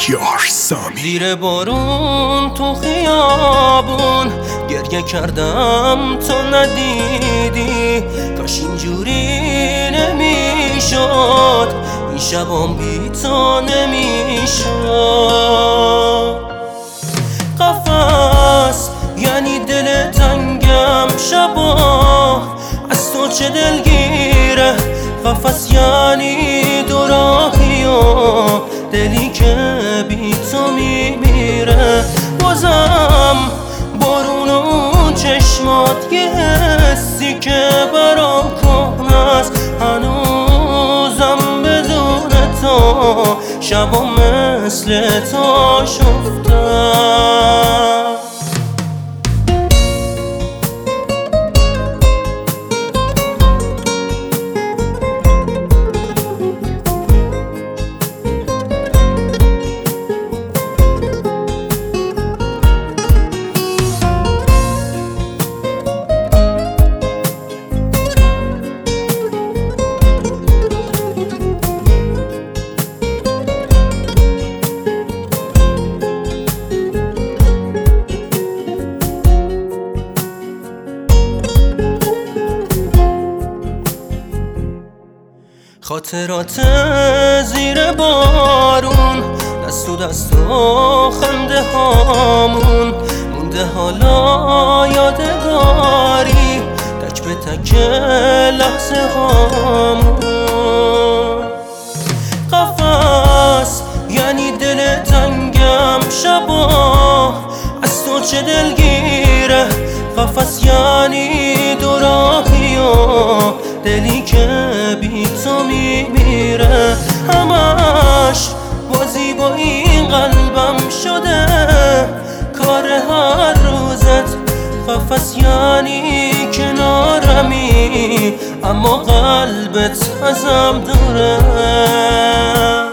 مهیار سامی. زیر بارون تو خیابون گریه کردم تو ندیدی، کاش اینجوری نمیشد، این شبام بی تو نمیشد. قفس یعنی دل تنگم، شبا از تو چه دلگیره. قفس یعنی دو راهی و دلی که بی تو میمیره. بازم بارون و چشمات، یه حسی که برام کهنه است، هنوزم بدون تو شبا مثل تو شفتم. خاطرات زیر بارون، دست و دست و خنده هامون مونده حالا یادگاری، تک به تک لحظه هامون. قفس یعنی دل تنگم، شبا از تو چه دلگیره. قفس یعنی دو راهی و دلی که بی تو میمیره. همش بازی با این قلبم شده، کار هر روزت. قفس یعنی کنارمی، اما قلبت ازم دوره.